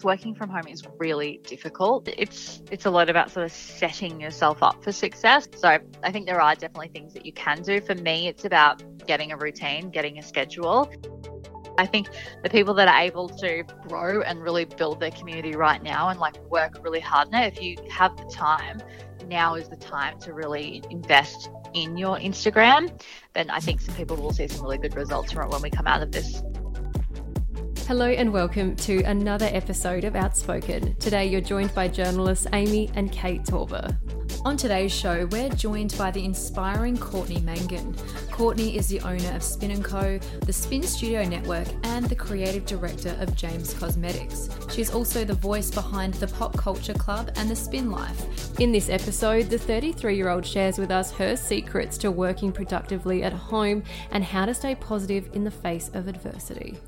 working from home is really difficult. It's a lot about sort of setting yourself up for success. So I think there are definitely things that you can do. For me, it's about getting a routine, getting a schedule. I think the people that are able to grow and really build their community right now and like work really hard on it, if you have the time, now is the time to really invest in your Instagram. Then I think some people will see some really good results from it when we come out of this. Hello and welcome to another episode of Outspoken. Today you're joined by journalists Amy and Kate Torber. On today's show, we're joined by the inspiring Courtney Mangan. Courtney is the owner of Spin & Co, the Spin Studio Network, and the creative director of James Cosmetics. She's also the voice behind the Pop Culture Club and the Spin Life. In this episode, the 33-year-old shares with us her secrets to working productively at home and how to stay positive in the face of adversity.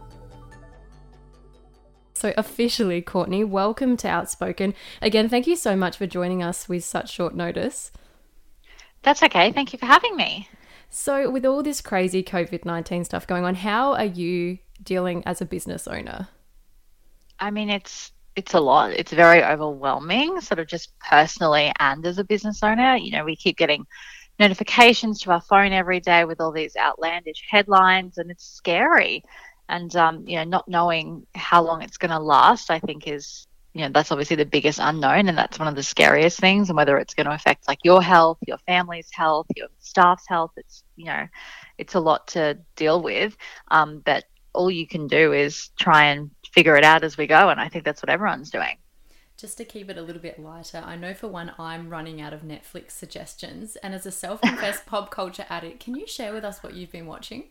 So officially, Courtney, welcome to Outspoken. Again, thank you so much for joining us with such short notice. That's okay. Thank you for having me. So with all this crazy COVID-19 stuff going on, how are you dealing as a business owner? I mean, it's a lot. It's very overwhelming, sort of just personally and as a business owner. You know, we keep getting notifications to our phone every day with all these outlandish headlines, and it's scary. And, not knowing how long it's going to last, I think is, that's obviously the biggest unknown. And that's one of the scariest things. And whether it's going to affect like your health, your family's health, your staff's health, it's a lot to deal with. But all you can do is try and figure it out as we go. And I think that's what everyone's doing. Just to keep it a little bit lighter, I know for one, I'm running out of Netflix suggestions. And as a self-confessed pop culture addict, can you share with us what you've been watching?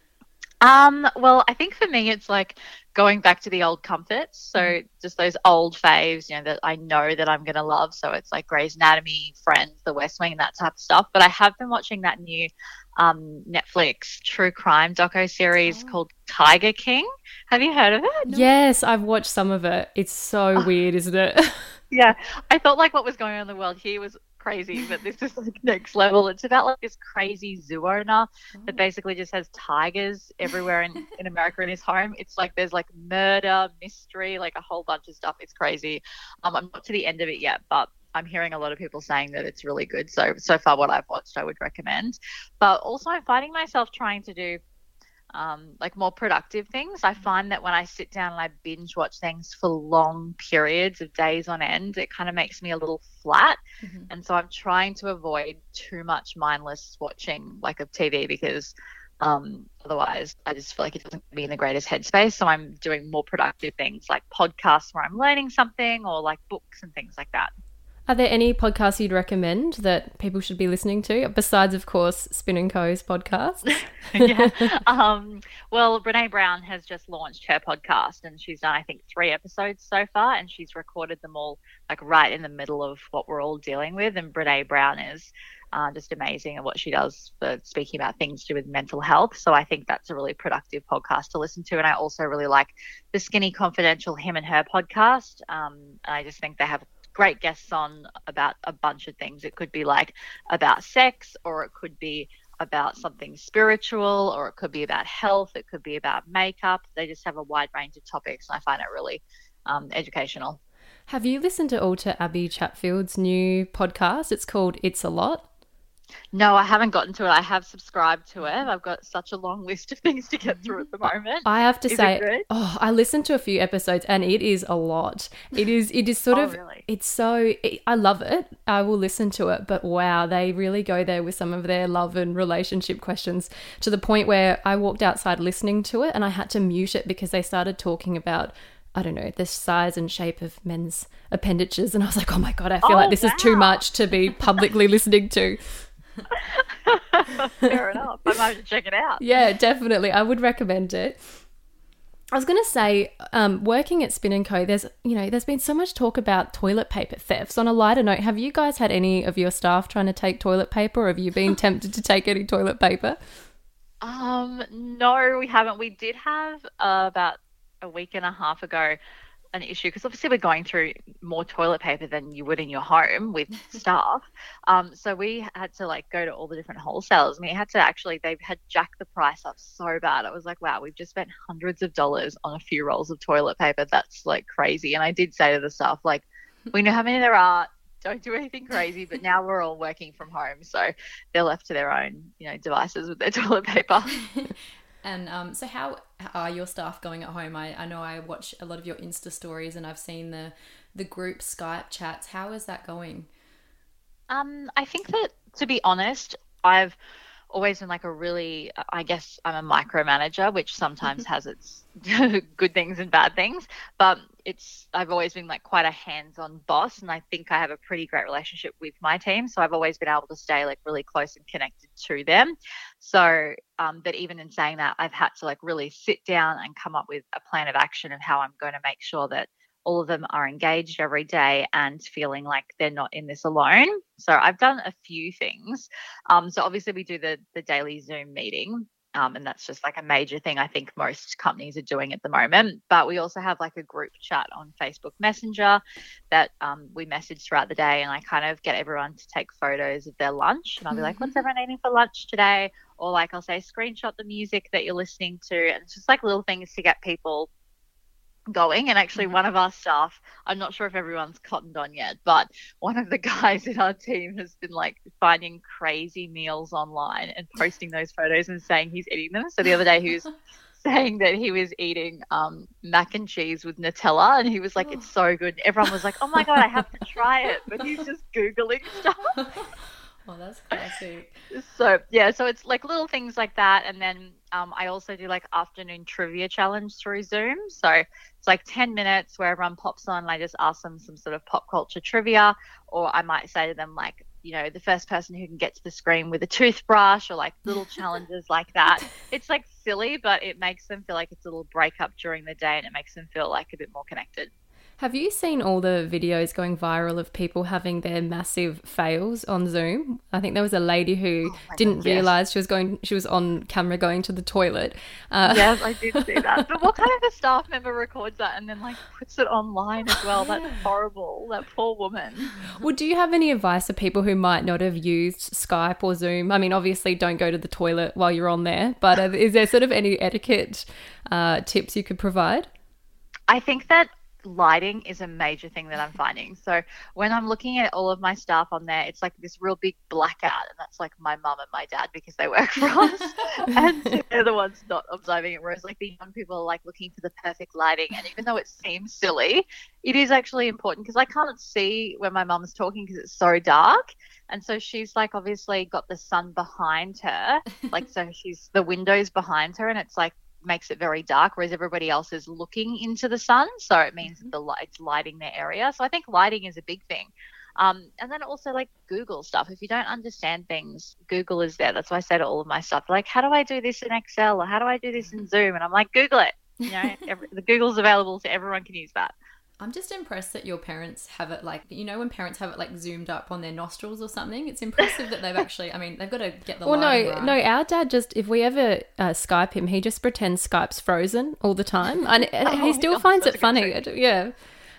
Well, I think for me, it's like going back to the old comforts. So just those old faves, that I know that I'm going to love. So it's like Grey's Anatomy, Friends, The West Wing, and that type of stuff. But I have been watching that new Netflix true crime doco-series called Tiger King. Have you heard of it? No. Yes, I've watched some of it. It's so weird, isn't it? Yeah. I thought like what was going on in the world here was crazy, but this is like next level. It's about like this crazy zoo owner that basically just has tigers everywhere in America in his home. It's like there's like murder, mystery, like a whole bunch of stuff. It's crazy. I'm not to the end of it yet, but I'm hearing a lot of people saying that it's really good. So far what I've watched, I would recommend. But also I'm finding myself trying to do like more productive things. I find that when I sit down and I binge watch things for long periods of days on end, it kind of makes me a little flat. And so I'm trying to avoid too much mindless watching like of TV because otherwise I just feel like it doesn't be in the greatest headspace. So I'm doing more productive things like podcasts where I'm learning something or like books and things like that. Are there any podcasts you'd recommend that people should be listening to besides, of course, Spin & Co.'s podcast? Yeah. Well, Brené Brown has just launched her podcast and she's done, I think, 3 episodes so far and she's recorded them all like right in the middle of what we're all dealing with. And Brené Brown is just amazing at what she does for speaking about things to do with mental health. So I think that's a really productive podcast to listen to. And I also really like the Skinny Confidential Him and Her podcast. I just think they have great guests on about a bunch of things. It could be like about sex, or it could be about something spiritual, or it could be about health. It could be about makeup. They just have a wide range of topics, and I find it really educational. Have you listened at all to Abby Chatfield's new podcast? It's called It's a Lot. No, I haven't gotten to it. I have subscribed to it. I've got such a long list of things to get through at the moment. I have to say, I listened to a few episodes and it is a lot. It is sort of, really? I love it. I will listen to it, but wow, they really go there with some of their love and relationship questions to the point where I walked outside listening to it and I had to mute it because they started talking about, I don't know, the size and shape of men's appendages. And I was like, oh my God, I feel like this is too much to be publicly listening to. Fair enough. I might have to check it out. Yeah, definitely. I would recommend it. I was going to say, working at Spin & Co, there's been so much talk about toilet paper thefts. On a lighter note, have you guys had any of your staff trying to take toilet paper, or have you been tempted to take any toilet paper? No, we haven't. We did have about a week and a half ago an issue because obviously we're going through more toilet paper than you would in your home with staff. So we had to like go to all the different wholesalers. And we had to actually, they had jacked the price up so bad. I was like, wow, we've just spent hundreds of dollars on a few rolls of toilet paper. That's like crazy. And I did say to the staff, like, we know how many there are. Don't do anything crazy. But now we're all working from home. So they're left to their own, devices with their toilet paper. And so how are your staff going at home? I know I watch a lot of your Insta stories and I've seen the group Skype chats. How is that going? I think that, to be honest, I've always been like I guess I'm a micromanager, which sometimes has its good things and bad things, but I've always been like quite a hands-on boss, and I think I have a pretty great relationship with my team. So I've always been able to stay like really close and connected to them. So, but even in saying that, I've had to like really sit down and come up with a plan of action of how I'm going to make sure that all of them are engaged every day and feeling like they're not in this alone. So I've done a few things. So obviously we do the daily Zoom meeting, and that's just like a major thing I think most companies are doing at the moment. But we also have like a group chat on Facebook Messenger that we message throughout the day, and I kind of get everyone to take photos of their lunch, and I'll be like, what's everyone eating for lunch today? Or like I'll say, screenshot the music that you're listening to, and it's just like little things to get people going. And actually one of our staff, I'm not sure if everyone's cottoned on yet, but one of the guys in our team has been like finding crazy meals online and posting those photos and saying he's eating them. So the other day he was saying that he was eating mac and cheese with Nutella, and he was like, it's so good. Everyone was like, oh my God, I have to try it. But he's just Googling stuff. Oh, that's classic. So it's like little things like that. And then I also do like afternoon trivia challenge through Zoom. So it's like 10 minutes where everyone pops on and I just ask them some sort of pop culture trivia, or I might say to them like, the first person who can get to the screen with a toothbrush, or like little challenges like that. It's like silly, but it makes them feel like it's a little breakup during the day, and it makes them feel like a bit more connected. Have you seen all the videos going viral of people having their massive fails on Zoom? I think there was a lady who didn't realise she was on camera going to the toilet. Yes, I did see that. But what kind of a staff member records that and then like puts it online as well? That's horrible. That poor woman. Well, do you have any advice for people who might not have used Skype or Zoom? I mean, obviously don't go to the toilet while you're on there, but is there sort of any etiquette tips you could provide? I think that lighting is a major thing that I'm finding. So when I'm looking at all of my staff on there, it's like this real big blackout, and that's like my mum and my dad because they work for us and they're the ones not observing it, whereas like the young people are like looking for the perfect lighting. And even though it seems silly, it is actually important because I can't see when my mum's talking because it's so dark. And so she's like obviously got the sun behind her, like so she's the windows behind her, and it's like makes it very dark, whereas everybody else is looking into the sun, so it means that the light's lighting their area. So I think lighting is a big thing. And then also like Google stuff. If you don't understand things, Google is there. That's why I say to all of my stuff, like, how do I do this in Excel, or how do I do this in Zoom? And I'm like, Google it. The Google's available, so everyone can use that. I'm just impressed that your parents have it like, when parents have it like zoomed up on their nostrils or something. It's impressive that they've actually, they've got to get the lighting right. No, our dad just, if we ever Skype him, he just pretends Skype's frozen all the time. And he still finds it funny. Yeah.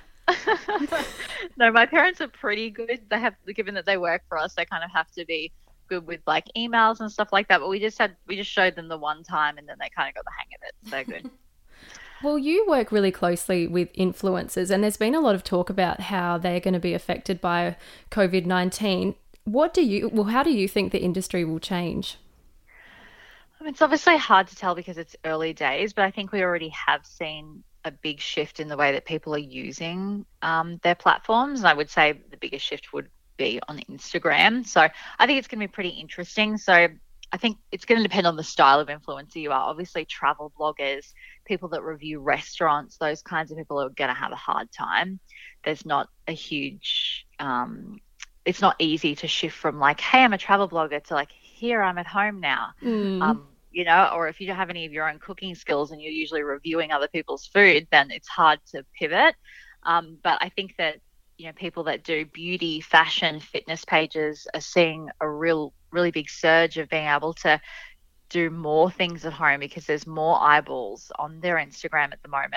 No, my parents are pretty good. They have, given that they work for us, they kind of have to be good with like emails and stuff like that. But we just showed them the one time, and then they kind of got the hang of it. So good. Well, you work really closely with influencers, and there's been a lot of talk about how they're going to be affected by COVID-19. How do you think the industry will change? It's obviously hard to tell because it's early days, but I think we already have seen a big shift in the way that people are using their platforms. And I would say the biggest shift would be on Instagram. So I think it's going to be pretty interesting. So I think it's going to depend on the style of influencer you are. Obviously, travel bloggers, people that review restaurants, those kinds of people are going to have a hard time. There's not a huge, it's not easy to shift from like, hey, I'm a travel blogger to like, here, I'm at home now. Or if you don't have any of your own cooking skills and you're usually reviewing other people's food, then it's hard to pivot. But I think that, people that do beauty, fashion, fitness pages are seeing a really big surge of being able to do more things at home because there's more eyeballs on their Instagram at the moment.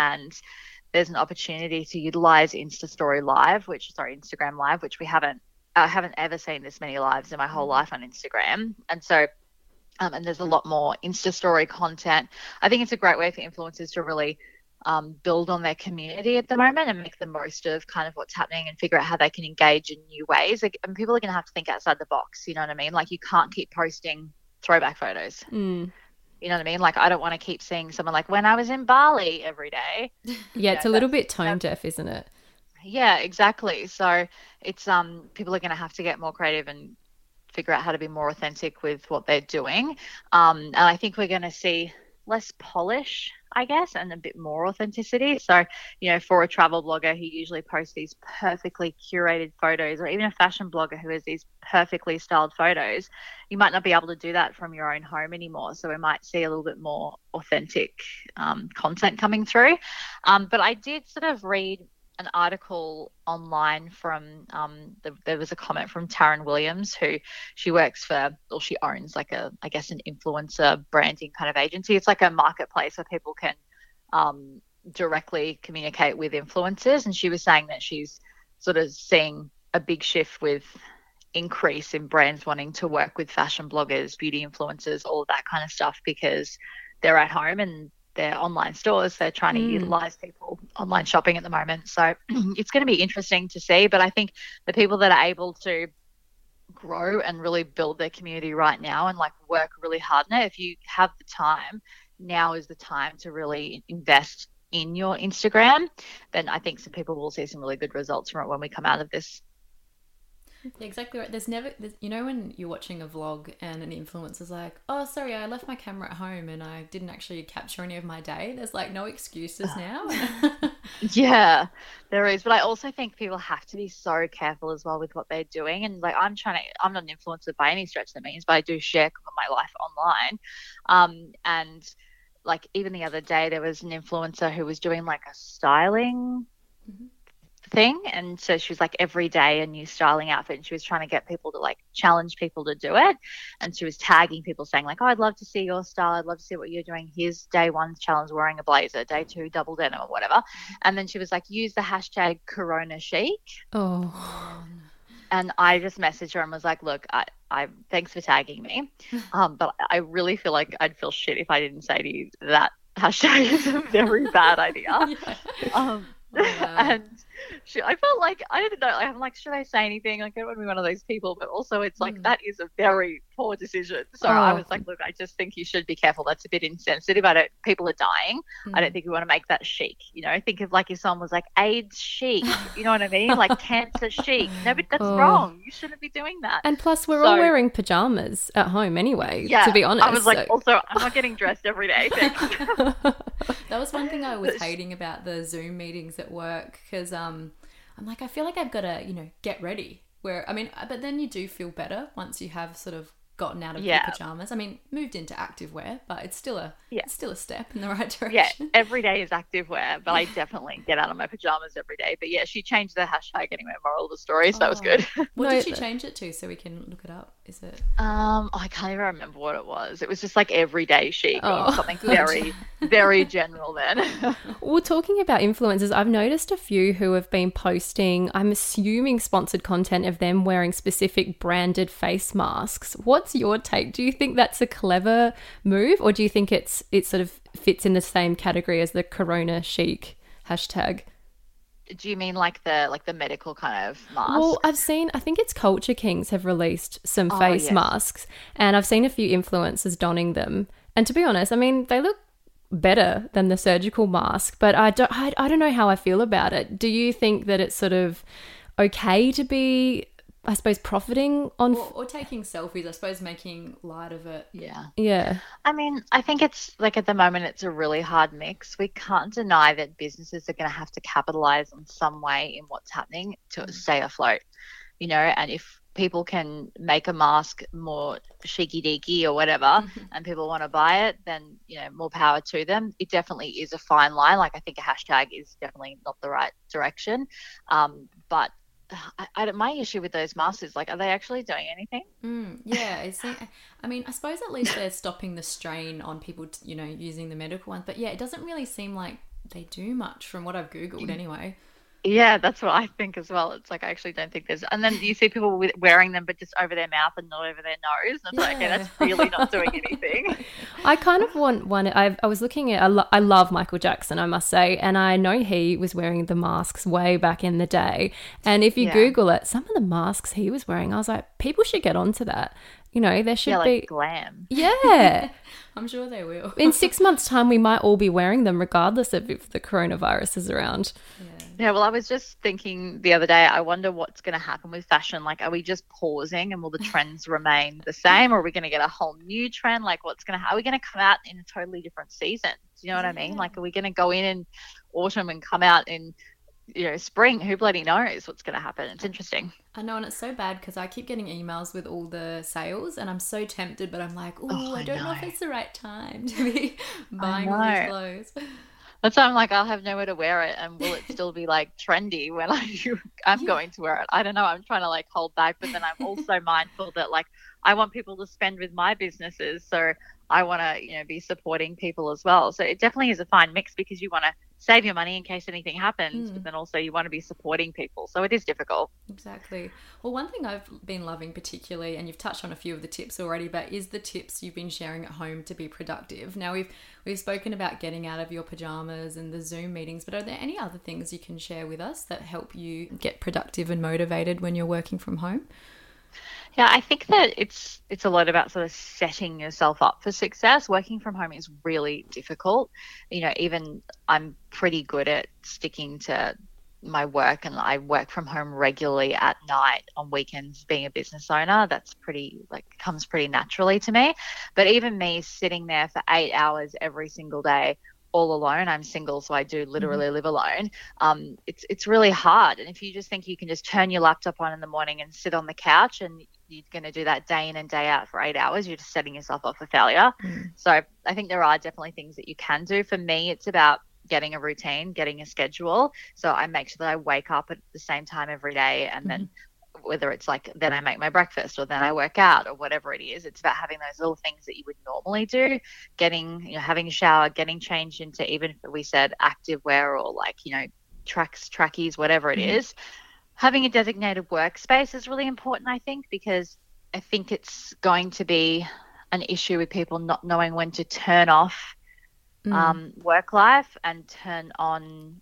and there's an opportunity to utilize Instagram Live, which I haven't ever seen this many lives in my whole life on Instagram. And so, and there's a lot more Insta story content. I think it's a great way for influencers to really build on their community at the moment and make the most of kind of what's happening and figure out how they can engage in new ways. Like, and people are going to have to think outside the box. You know what I mean? Like, you can't keep posting throwback photos. You know what I mean? Like, I don't want to keep seeing someone like when I was in Bali every day. Yeah, it's a little bit tone deaf, isn't it? Yeah, exactly. So it's people are going to have to get more creative and figure out how to be more authentic with what they're doing. And I think we're going to see less polish, I guess, and a bit more authenticity. So, you know, for a travel blogger who usually posts these perfectly curated photos, or even a fashion blogger who has these perfectly styled photos, you might not be able to do that from your own home anymore. So we might see a little bit more authentic content coming through. But I did sort of read an article online from there was a comment from Taryn Williams, who she owns like an influencer branding kind of agency. It's like a marketplace where people can directly communicate with influencers, and she was saying that she's sort of seeing a big shift with increase in brands wanting to work with fashion bloggers, beauty influencers, all of that kind of stuff, because they're at home and their online stores, they're trying to utilize people online shopping at the moment. So it's going to be interesting to see. But I think the people that are able to grow and really build their community right now and like work really hard on it, if you have the time, now is the time to really invest in your Instagram. Then I think some people will see some really good results from it when we come out of this. Yeah, exactly right. There's you know, when you're watching a vlog and an influencer's like, oh, sorry, I left my camera at home and I didn't actually capture any of my day. There's like no excuses now. Yeah, there is. But I also think people have to be so careful as well with what they're doing. And like, I'm not an influencer by any stretch of the means, but I do share my life online. And like, even the other day, there was an influencer who was doing like a styling thing, and so she was like every day a new styling outfit, and she was trying to get people to like challenge people to do it, and she was tagging people saying like, oh, I'd love to see your style, I'd love to see what you're doing, here's day 1 challenge wearing a blazer, day 2 double denim or whatever. And then she was like, use the hashtag Corona Chic. And I just messaged her and was like, look, I thanks for tagging me, but I really feel like I'd feel shit if I didn't say to you that hashtag is a very bad idea. And I felt like, I didn't know, I'm like, should I say anything? Like, I don't want to be one of those people, but also it's like, that is a very poor decision. So I was like, look, I just think you should be careful. That's a bit insensitive. People are dying. I don't think you want to make that chic. You know, think of like if someone was like AIDS chic, you know what I mean? Like cancer chic. No, but that's wrong. You shouldn't be doing that. And plus we're all wearing pajamas at home anyway, to be honest. I was like, also, I'm not getting dressed every day. That was one thing I was hating about the Zoom meetings at work, because I'm like, I feel like I've got to, you know, get ready. But then you do feel better once you have sort of gotten out of your pajamas. I mean, moved into activewear, but it's still a step in the right direction. Yeah, every day is activewear, but I definitely get out of my pajamas every day. But yeah, she changed the hashtag anyway, moral of the story, so that was good. What did she change it to so we can look it up? Is it? I can't even remember what it was. It was just like everyday chic or something very, very general then. Well, talking about influencers, I've noticed a few who have been posting, I'm assuming sponsored content of them wearing specific branded face masks. What's your take? Do you think that's a clever move, or do you think it sort of fits in the same category as the Corona Chic hashtag? Do you mean like the medical kind of mask? Well, I think it's Culture Kings have released some face masks, and I've seen a few influencers donning them. And to be honest, I mean, they look better than the surgical mask, but I don't know how I feel about it. Do you think that it's sort of okay to be, I suppose, profiting on or taking selfies, I suppose, making light of it? Yeah. I mean, I think it's like, at the moment it's a really hard mix. We can't deny that businesses are going to have to capitalize on some way in what's happening to stay afloat, you know. And if people can make a mask more cheeky deaky or whatever and people want to buy it, then, you know, more power to them. It definitely is a fine line. Like, I think a hashtag is definitely not the right direction, but my issue with those masks is like, are they actually doing anything? I mean, I suppose at least they're stopping the strain on people, you know, using the medical ones. But yeah, it doesn't really seem like they do much from what I've Googled anyway. Yeah, that's what I think as well. It's like I actually don't think there's, and then you see people wearing them, but just over their mouth and not over their nose. And it's like, okay, that's really not doing anything. I kind of want one. I was looking at. I love Michael Jackson, I must say, and I know he was wearing the masks way back in the day. And if you Google it, some of the masks he was wearing, I was like, people should get onto that. You know, there should be glam. Yeah. I'm sure they will. In 6 months' time, we might all be wearing them, regardless of if the coronavirus is around. Yeah, well, I was just thinking the other day, I wonder what's going to happen with fashion. Like, are we just pausing and will the trends remain the same, or are we going to get a whole new trend? Like, are we going to come out in a totally different season? Do you know what I mean? Like, are we going to go in autumn and come out in, spring? Who bloody knows what's going to happen? It's interesting. I know, and it's so bad because I keep getting emails with all the sales and I'm so tempted, but I'm like, I don't know if it's the right time to be buying all these clothes. That's why I'm like, I'll have nowhere to wear it, and will it still be like trendy when I'm going to wear it? I don't know. I'm trying to like hold back, but then I'm also mindful that like I want people to spend with my businesses, so I want to be supporting people as well. So it definitely is a fine mix because you want to save your money in case anything happens, but then also you want to be supporting people. So it is difficult. Exactly. Well, one thing I've been loving particularly, and you've touched on a few of the tips already, but is the tips you've been sharing at home to be productive. Now we've spoken about getting out of your pajamas and the Zoom meetings, but are there any other things you can share with us that help you get productive and motivated when you're working from home? Yeah, I think that it's a lot about sort of setting yourself up for success. Working from home is really difficult. Even I'm pretty good at sticking to my work, and I work from home regularly at night on weekends. Being a business owner, that's comes pretty naturally to me. But even me sitting there for 8 hours every single day, all alone, I'm single, so I do literally live alone. It's really hard. And if you just think you can just turn your laptop on in the morning and sit on the couch and you're going to do that day in and day out for 8 hours, you're just setting yourself up for failure. So I think there are definitely things that you can do. For me, it's about getting a routine, getting a schedule. So I make sure that I wake up at the same time every day, and then whether it's like then I make my breakfast or then I work out or whatever it is, it's about having those little things that you would normally do, having a shower, getting changed into, even if we said active wear or trackies, whatever it is. Having a designated workspace is really important, I think, because I think it's going to be an issue with people not knowing when to turn off work life and turn on,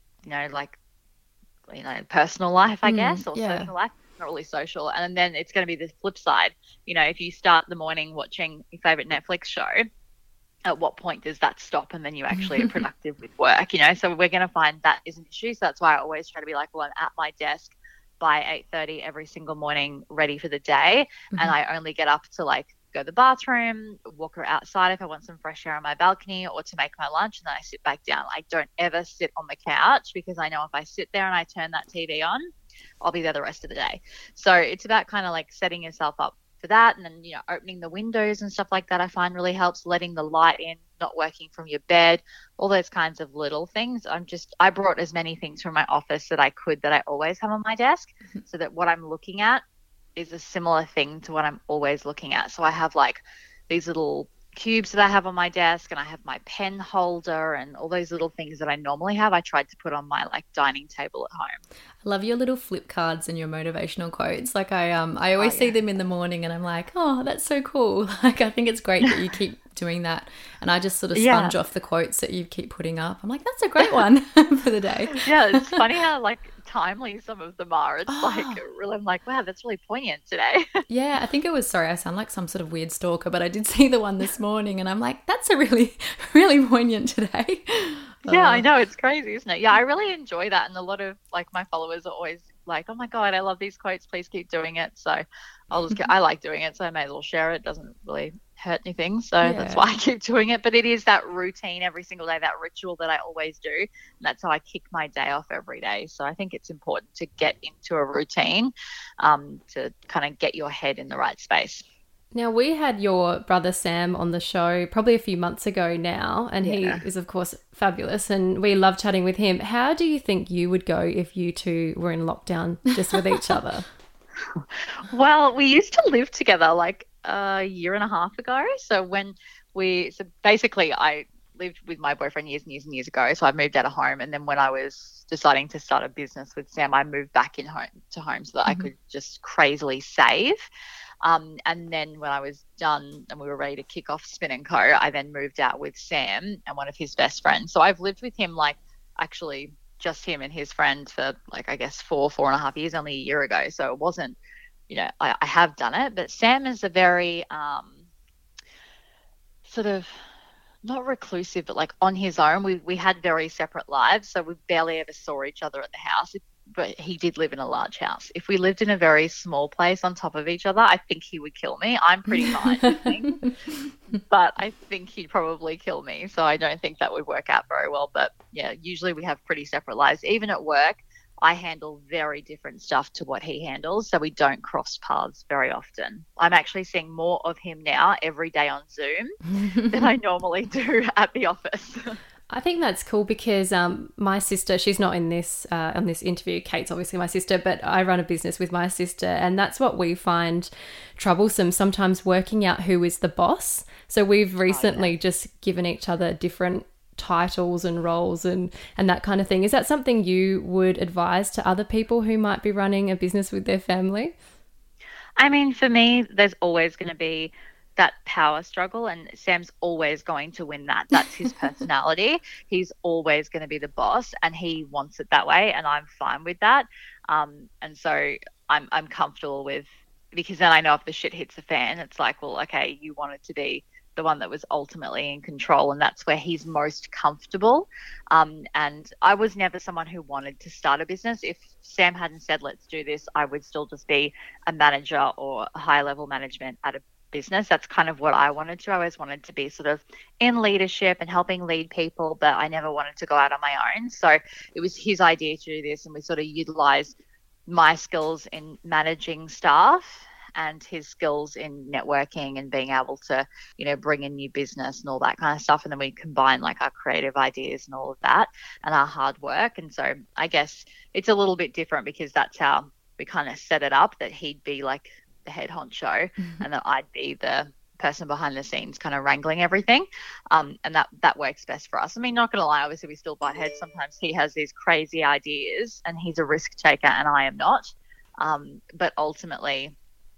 personal life, I guess, or social life. Not really social. And then it's going to be the flip side. If you start the morning watching your favorite Netflix show, at what point does that stop and then you actually are productive with work? So we're going to find that is an issue. So that's why I always try to be like, well, I'm at my desk by 8:30 every single morning, ready for the day. And I only get up to go to the bathroom, walk outside if I want some fresh air on my balcony, or to make my lunch, and then I sit back down. I don't ever sit on the couch because I know if I sit there and I turn that TV on, I'll be there the rest of the day. So it's about kind of setting yourself up for that, and then opening the windows and stuff like that I find really helps, letting the light in, not working from your bed, all those kinds of little things. I brought as many things from my office that I could that I always have on my desk, so that what I'm looking at is a similar thing to what I'm always looking at. So I have these little cubes that I have on my desk, and I have my pen holder and all those little things that I normally have. I tried to put on my dining table at home. I love your little flip cards and your motivational quotes. I always see them in the morning and I'm like, oh, that's so cool. I think it's great that you keep doing that. And I just sort of sponge off the quotes that you keep putting up. I'm like, that's a great one for the day. Yeah, it's funny how timely some of them are. It's really, I'm like, wow, that's really poignant today. Yeah, I think it was, sorry, I sound like some sort of weird stalker, but I did see the one this morning and I'm like, that's a really, really poignant today. Yeah, I know, it's crazy, isn't it? Yeah, I really enjoy that, and a lot of my followers are always like, oh my God, I love these quotes, please keep doing it. So I like doing it, so I may as well share it. It doesn't really hurt anything, so that's why I keep doing it. But it is that routine every single day, that ritual that I always do, and that's how I kick my day off every day. So I think it's important to get into a routine to kind of get your head in the right space. Now, we had your brother Sam on the show probably a few months ago now, and he is, of course, fabulous, and we love chatting with him. How do you think you would go if you two were in lockdown just with each other? Well, we used to live together a year and a half ago. So basically I lived with my boyfriend years and years and years ago, so I moved out of home. And then when I was deciding to start a business with Sam, I moved back in home so that I could just crazily save. And then when I was done and we were ready to kick off Spin & Co, I then moved out with Sam and one of his best friends. So I've lived with him, like, actually just him and his friend for, like, I guess 4.5 years, only a year ago. So it wasn't, I have done it. But Sam is a very sort of not reclusive, but like on his own. We had very separate lives, so we barely ever saw each other at the house. But he did live in a large house. If we lived in a very small place on top of each other, I think he would kill me. I'm pretty fine with things, but I think he'd probably kill me. So I don't think that would work out very well. But yeah, usually we have pretty separate lives. Even at work, I handle very different stuff to what he handles, so we don't cross paths very often. I'm actually seeing more of him now every day on Zoom than I normally do at the office. I think that's cool because my sister, she's not in this on this interview. Kate's obviously my sister, but I run a business with my sister, and that's what we find troublesome, sometimes working out who is the boss. So we've recently just given each other different titles and roles and that kind of thing. Is that something you would advise to other people who might be running a business with their family? I mean, for me, there's always going to be that power struggle, and Sam's always going to win that. That's his personality. He's always going to be the boss, and he wants it that way, and I'm fine with that. And so I'm comfortable with, because then I know if the shit hits the fan, it's like, well, okay, you wanted to be the one that was ultimately in control, and that's where he's most comfortable. And I was never someone who wanted to start a business. If Sam hadn't said, let's do this, I would still just be a manager or a high level management at a business. That's kind of what I wanted to. I always wanted to be sort of in leadership and helping lead people, but I never wanted to go out on my own. So it was his idea to do this, and we sort of utilized my skills in managing staff and his skills in networking and being able to, bring in new business and all that kind of stuff. And then we combine like our creative ideas and all of that and our hard work. And so I guess it's a little bit different because that's how we kind of set it up, that he'd be like the head honcho and that I'd be the person behind the scenes kind of wrangling everything. And that works best for us. I mean, not going to lie, obviously we still butt heads. Sometimes he has these crazy ideas and he's a risk taker and I am not. But ultimately,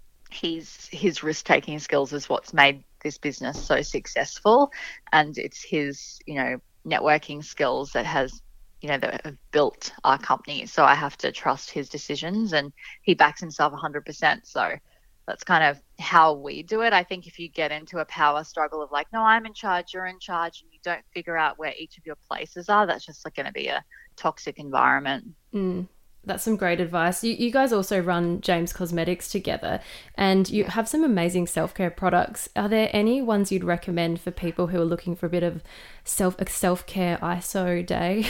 his risk-taking skills is what's made this business so successful, and it's his networking skills that has that have built our company. So I have to trust his decisions, and he backs himself 100%. So that's kind of how we do it. I think if you get into a power struggle of like, no, I'm in charge, you're in charge, and you don't figure out where each of your places are, that's just like going to be a toxic environment. That's some great advice. You guys also run James Cosmetics together, and you have some amazing self-care products. Are there any ones you'd recommend for people who are looking for a bit of self-care ISO day?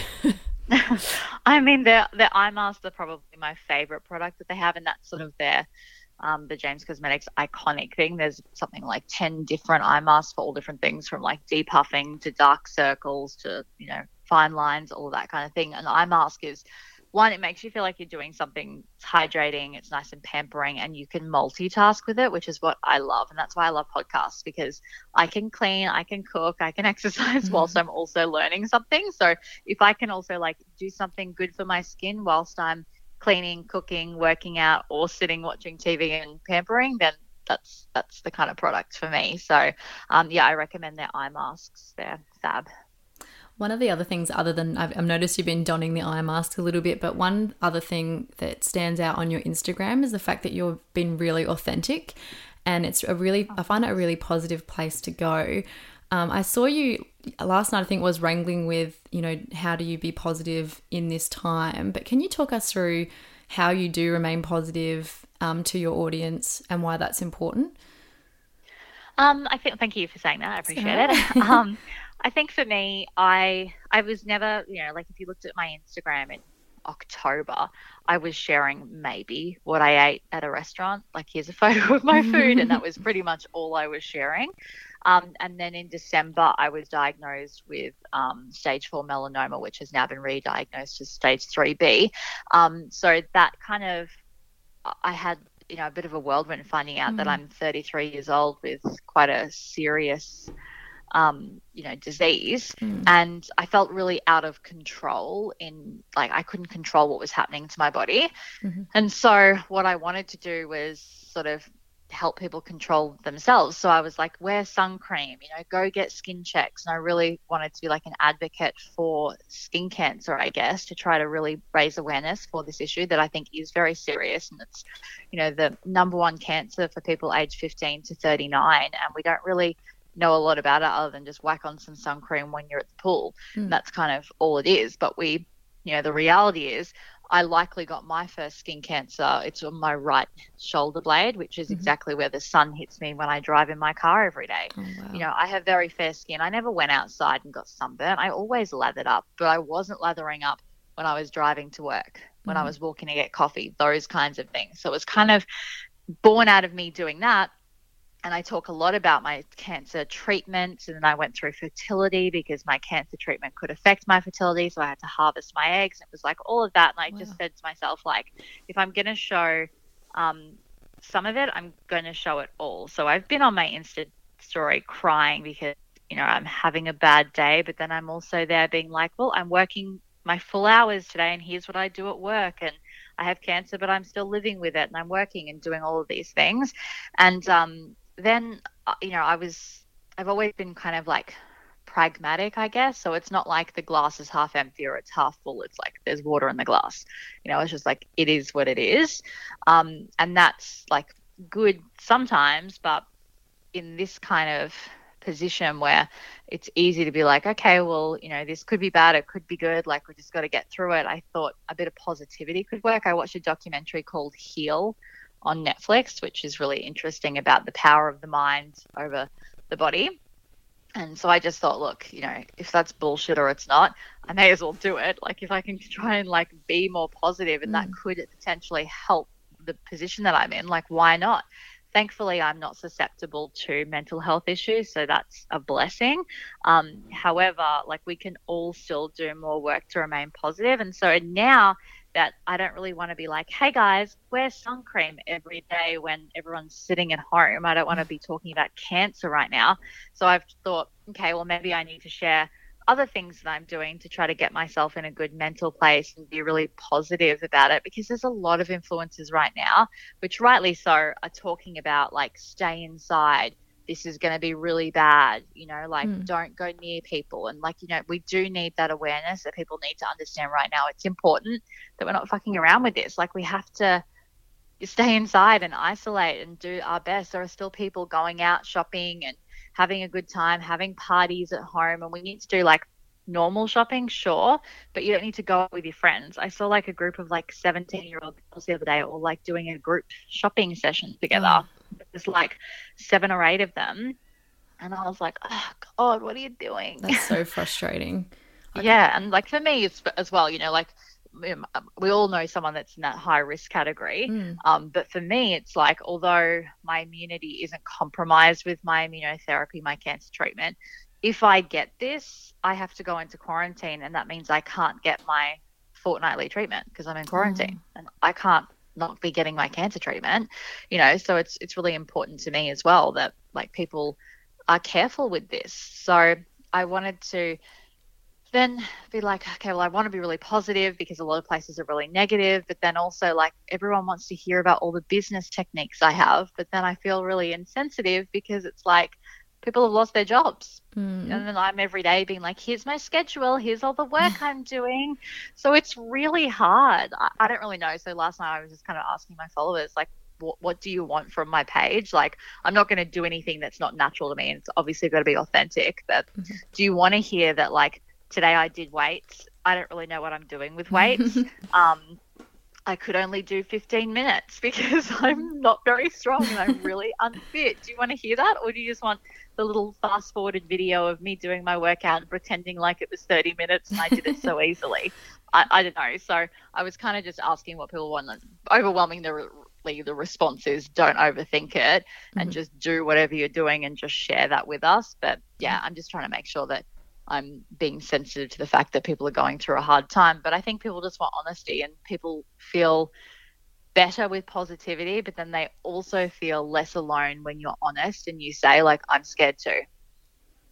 I mean, their eye masks are probably my favorite product that they have, and that's sort of their the James Cosmetics iconic thing. There's something like 10 different eye masks for all different things, from like depuffing to dark circles to fine lines, all of that kind of thing. An eye mask is one, it makes you feel like you're doing something. It's hydrating, it's nice and pampering, and you can multitask with it, which is what I love. And that's why I love podcasts, because I can clean, I can cook, I can exercise whilst I'm also learning something. So if I can also like do something good for my skin whilst I'm cleaning, cooking, working out, or sitting watching TV and pampering, then that's the kind of product for me. So I recommend their eye masks. They're fab. One of the other things, other than I've noticed you've been donning the eye mask a little bit, but one other thing that stands out on your Instagram is the fact that you've been really authentic, and I find it a really positive place to go. I saw you last night, I think, was wrangling with, how do you be positive in this time? But can you talk us through how you do remain positive to your audience and why that's important? Thank you for saying that. I appreciate it. I think for me, I was never, like if you looked at my Instagram in October, I was sharing maybe what I ate at a restaurant, like here's a photo of my food, and that was pretty much all I was sharing. And then in December, I was diagnosed with stage 4 melanoma, which has now been re-diagnosed as stage 3B. So that kind of, I had a bit of a whirlwind finding out that I'm 33 years old with quite a serious disease. And I felt really out of control like I couldn't control what was happening to my body. And so what I wanted to do was sort of help people control themselves. So I was like, wear sun cream, go get skin checks. And I really wanted to be like an advocate for skin cancer, I guess, to try to really raise awareness for this issue that I think is very serious. And it's, the number one cancer for people aged 15 to 39. And we don't really know a lot about it other than just whack on some sun cream when you're at the pool. And that's kind of all it is. But the reality is I likely got my first skin cancer. It's on my right shoulder blade, which is exactly where the sun hits me when I drive in my car every day. Oh, wow. I have very fair skin. I never went outside and got sunburnt. I always lathered up, but I wasn't lathering up when I was driving to work, when I was walking to get coffee, those kinds of things. So it was kind of born out of me doing that. And I talk a lot about my cancer treatment, and then I went through fertility because my cancer treatment could affect my fertility. So I had to harvest my eggs. It was like all of that. And I just said to myself, like, if I'm going to show some of it, I'm going to show it all. So I've been on my Insta story crying because, I'm having a bad day, but then I'm also there being like, well, I'm working my full hours today and here's what I do at work. And I have cancer, but I'm still living with it and I'm working and doing all of these things. And, then, I've always been kind of like pragmatic, I guess. So it's not like the glass is half empty or it's half full. It's like there's water in the glass. It's just like it is what it is. And that's like good sometimes, but in this kind of position where it's easy to be like, okay, well, this could be bad, it could be good, like we just got to get through it. I thought a bit of positivity could work. I watched a documentary called Heal on Netflix, which is really interesting about the power of the mind over the body. And so I just thought, look, if that's bullshit or it's not, I may as well do it. Like if I can try and like be more positive and that could potentially help the position that I'm in, like why not? Thankfully, I'm not susceptible to mental health issues, so that's a blessing. However, like we can all still do more work to remain positive. And so now that I don't really want to be like, hey guys, wear sun cream every day when everyone's sitting at home. I don't want to be talking about cancer right now. So I've thought, okay, well, maybe I need to share other things that I'm doing to try to get myself in a good mental place and be really positive about it, because there's a lot of influencers right now, which rightly so are talking about like stay inside. This is going to be really bad, don't go near people. And like, we do need that awareness that people need to understand right now. It's important that we're not fucking around with this. Like we have to stay inside and isolate and do our best. There are still people going out shopping and having a good time, having parties at home. And we need to do like normal shopping, sure, but you don't need to go out with your friends. I saw like a group of like 17-year-old girls the other day all like doing a group shopping session together. There's like 7 or 8 of them. And I was like, oh God, what are you doing? That's so frustrating. Yeah. And like for me it's as well, like we all know someone that's in that high risk category. But for me, it's like, although my immunity isn't compromised with my immunotherapy, my cancer treatment, if I get this, I have to go into quarantine. And that means I can't get my fortnightly treatment because I'm in quarantine and I can't not be getting my cancer treatment, so it's really important to me as well that like people are careful with this. So I wanted to then be like, okay, well, I want to be really positive because a lot of places are really negative, but then also like everyone wants to hear about all the business techniques I have, but then I feel really insensitive because it's like people have lost their jobs. And then I'm every day being like, here's my schedule, here's all the work I'm doing. So it's really hard. I don't really know. So last night I was just kind of asking my followers, like, what do you want from my page? Like, I'm not going to do anything that's not natural to me. And it's obviously got to be authentic. But do you want to hear that, like, today I did weights? I don't really know what I'm doing with weights. I could only do 15 minutes because I'm not very strong and I'm really unfit. Do you want to hear that? Or do you just want the little fast forwarded video of me doing my workout and pretending like it was 30 minutes and I did it so easily? I don't know. So I was kind of just asking what people want. Overwhelmingly, the response is don't overthink it and just do whatever you're doing and just share that with us. But yeah, I'm just trying to make sure that I'm being sensitive to the fact that people are going through a hard time. But I think people just want honesty, and people feel better with positivity, but then they also feel less alone when you're honest and you say, like, I'm scared too.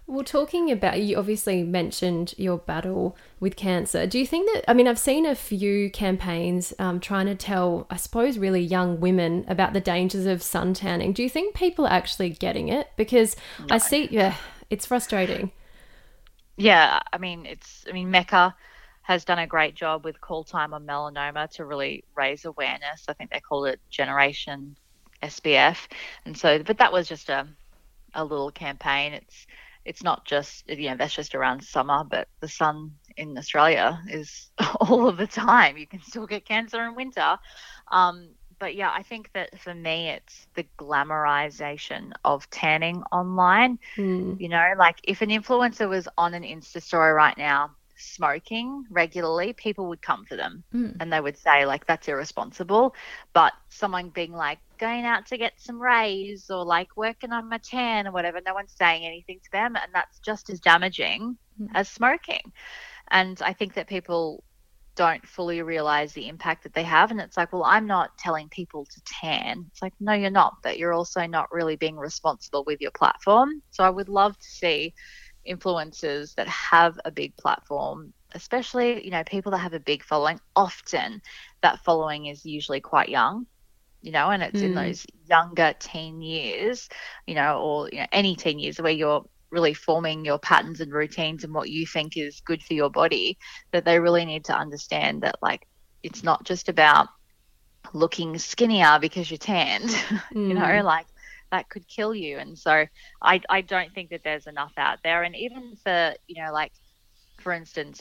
Well, talking about, you obviously mentioned your battle with cancer. Do you think that, I mean, I've seen a few campaigns trying to tell, I suppose, really young women about the dangers of sun tanning. Do you think people are actually getting it? Because No. I see, yeah, it's frustrating. Yeah, I mean, Mecca has done a great job with Call Time on Melanoma to really raise awareness. I think they called it Generation SPF. And so, but that was just a little campaign. It's not just, that's just around summer, but the sun in Australia is all of the time. You can still get cancer in winter. But yeah, I think that for me, it's the glamorization of tanning online. Like if an influencer was on an Insta story right now smoking regularly, people would come for them and they would say like, that's irresponsible. But someone being like going out to get some rays or like working on my tan or whatever, no one's saying anything to them, and that's just as damaging as smoking. And I think that people don't fully realize the impact that they have. And it's like, well, I'm not telling people to tan. It's like, no, you're not, but you're also not really being responsible with your platform. So I would love to see influencers that have a big platform, especially, people that have a big following. Often that following is usually quite young, and it's in those younger teen years, or any teen years where you're really forming your patterns and routines and what you think is good for your body, that they really need to understand that, like, it's not just about looking skinnier because you're tanned, like that could kill you. And so I don't think that there's enough out there. And even for, like, for instance,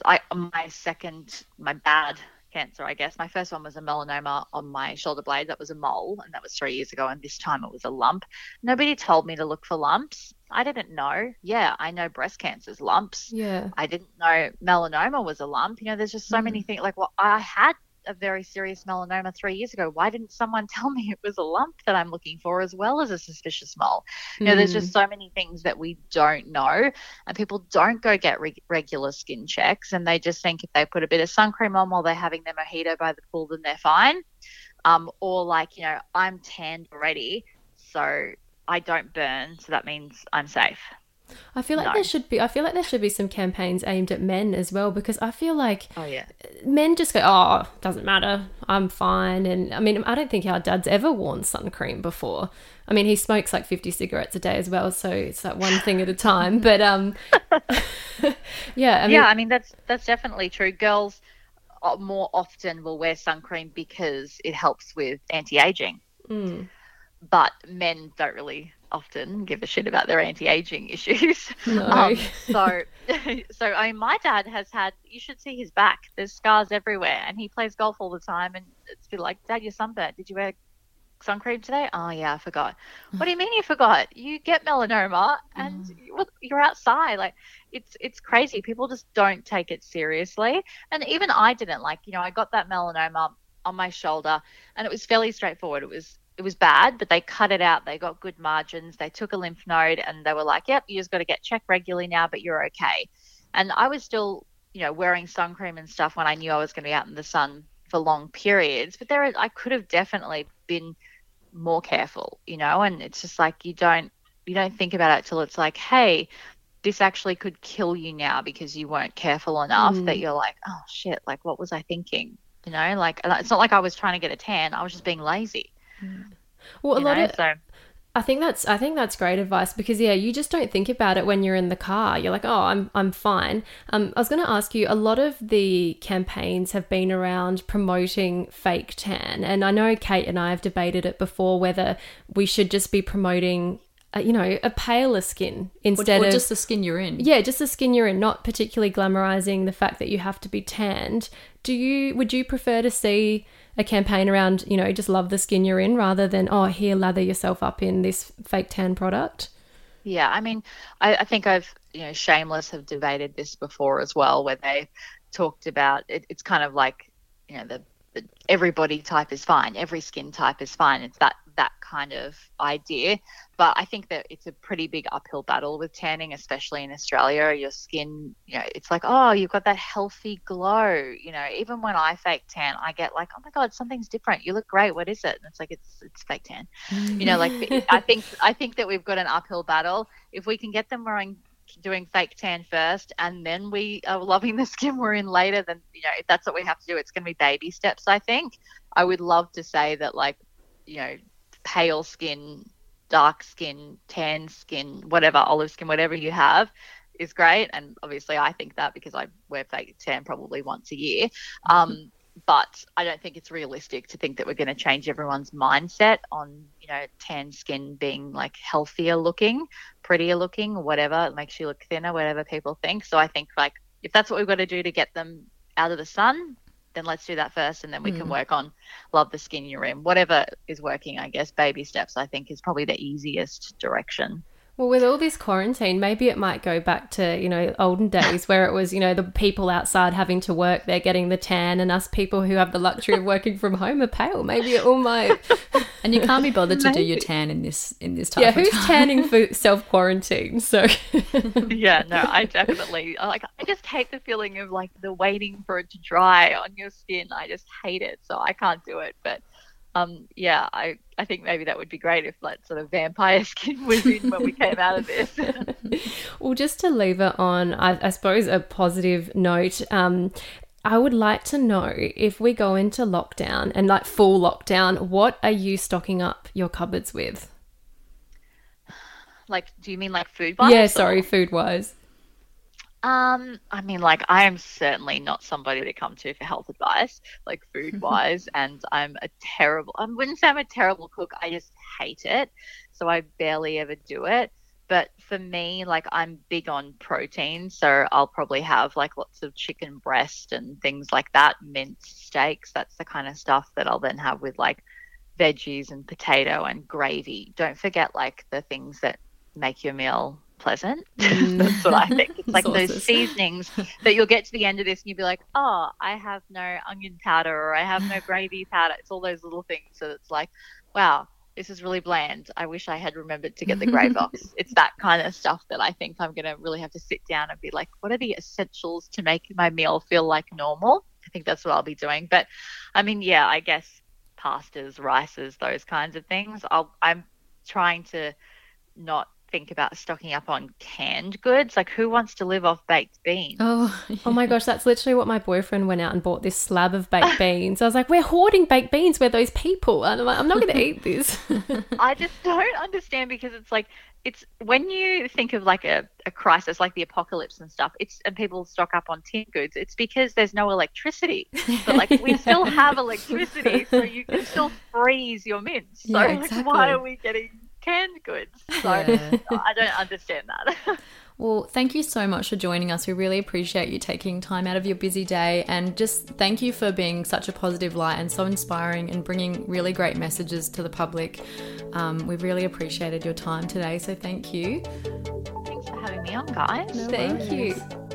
my bad cancer, I guess. My first one was a melanoma on my shoulder blade. That was a mole, and that was 3 years ago. And this time it was a lump. Nobody told me to look for lumps. I didn't know. Yeah, I know breast cancer's lumps. Yeah. I didn't know melanoma was a lump. There's just so many things. Like, well, I had a very serious melanoma 3 years ago. Why didn't someone tell me it was a lump that I'm looking for, as well as a suspicious mole? There's just so many things that we don't know, and people don't go get regular skin checks, and they just think if they put a bit of sun cream on while they're having their mojito by the pool, then they're fine. Or like, I'm tanned already, so I don't burn, so that means I'm safe. I feel like there should be some campaigns aimed at men as well, because I feel like men just go, oh, doesn't matter, I'm fine. And I mean, I don't think our dad's ever worn sun cream before. I mean, he smokes like 50 cigarettes a day as well, so it's like one thing at a time. But I mean that's definitely true. Girls more often will wear sun cream because it helps with anti-aging. But men don't really often give a shit about their anti-aging issues. No. So I mean, my dad has had, you should see his back. There's scars everywhere, and he plays golf all the time. And it's been like, Dad, you're sunburnt. Did you wear sun cream today? Oh yeah, I forgot. What do you mean you forgot? You get melanoma and you're outside. Like, it's crazy. People just don't take it seriously. And even I didn't. Like, I got that melanoma on my shoulder, and it was fairly straightforward. It was bad, but they cut it out. They got good margins. They took a lymph node, and they were like, yep, you just got to get checked regularly now, but you're okay. And I was still, wearing sun cream and stuff when I knew I was going to be out in the sun for long periods. But I could have definitely been more careful, and it's just like you don't think about it till it's like, hey, this actually could kill you now because you weren't careful enough, that you're like, oh shit, like what was I thinking? Like, it's not like I was trying to get a tan. I was just being lazy. Well, I think that's great advice, because you just don't think about it when you're in the car. You're like, oh, I'm fine. I was going to ask you, a lot of the campaigns have been around promoting fake tan, and I know Kate and I have debated it before, whether we should just be promoting a paler skin instead or of just the skin you're in. Yeah, just the skin you're in, not particularly glamorizing the fact that you have to be tanned. Would you prefer to see a campaign around, just love the skin you're in, rather than, oh, here, lather yourself up in this fake tan product? Yeah, I mean, I think Shameless have debated this before as well, where they talked about it's kind of like, the every body type is fine, every skin type is fine. It's that kind of idea. But I think that it's a pretty big uphill battle with tanning, especially in Australia. Your skin, it's like, oh, you've got that healthy glow. Even when I fake tan, I get like, oh my God, something's different. You look great. What is it? And it's like, it's fake tan. Like, I think that we've got an uphill battle. If we can get them wearing doing fake tan first and then we are loving the skin we're in later, then, you know, if that's what we have to do, it's going to be baby steps, I think. I would love to say that, like, you know, pale skin, dark skin, tan skin, whatever, olive skin, whatever you have is great. And obviously I think that because I wear fake tan probably once a year. But I don't think it's realistic to think that we're going to change everyone's mindset on, you know, tan skin being like healthier looking, prettier looking, whatever. It makes you look thinner, whatever people think. So I think, like, if that's what we've got to do to get them out of the sun, then let's do that first, and then we can work on love the skin you're in. Whatever is working, I guess, baby steps, I think, is probably the easiest direction. Well, with all this quarantine, maybe it might go back to, you know, olden days where it was, you know, the people outside having to work, they're getting the tan, and us people who have the luxury of working from home are pale. Maybe it all might. And you can't be bothered to do your tan in this type yeah, of time. who's tanning for self-quarantine? So yeah, no, I definitely, like, I just hate the feeling of, like, the waiting for it to dry on your skin. I just hate it. So I can't do it. But yeah, I think maybe that would be great if that sort of vampire skin was in when we came out of this. Well, just to leave it on, I suppose, a positive note, I would like to know, if we go into lockdown and like full lockdown, what are you stocking up your cupboards with? Like, do you mean like food-wise? Yeah, sorry, food-wise. I mean, like, I am certainly not somebody to come to for health advice, like food-wise, and I wouldn't say I'm a terrible cook. I just hate it, so I barely ever do it. But for me, like, I'm big on protein, so I'll probably have like lots of chicken breast and things like that, minced steaks. That's the kind of stuff that I'll then have with like veggies and potato and gravy. Don't forget, like, the things that make your meal pleasant. That's what I think. It's like those seasonings that you'll get to the end of this and you'll be like, oh, I have no onion powder, or I have no gravy powder. It's all those little things. So it's like, wow, this is really bland. I wish I had remembered to get the gray box. It's that kind of stuff that I think I'm going to really have to sit down and be like, what are the essentials to make my meal feel like normal? I think that's what I'll be doing. But I mean, yeah, I guess pastas, rices, those kinds of things. I'm trying to not think about stocking up on canned goods. Like, who wants to live off baked beans? Oh my gosh, that's literally what my boyfriend went out and bought, this slab of baked beans. I was like, we're hoarding baked beans, we're those people. And I'm like, I'm not going to eat this. I just don't understand, because it's like, it's when you think of like a crisis, like the apocalypse and stuff, and people stock up on tinned goods, it's because there's no electricity. But like, we still have electricity, so you can still freeze your mince. So Yeah, exactly. like, why are we getting canned goods? So I don't understand that. Well, thank you so much for joining us. We really appreciate you taking time out of your busy day, and just thank you for being such a positive light and so inspiring and bringing really great messages to the public. We really appreciated your time today, so thank you. Thanks for having me on, guys. No Thank worries. you.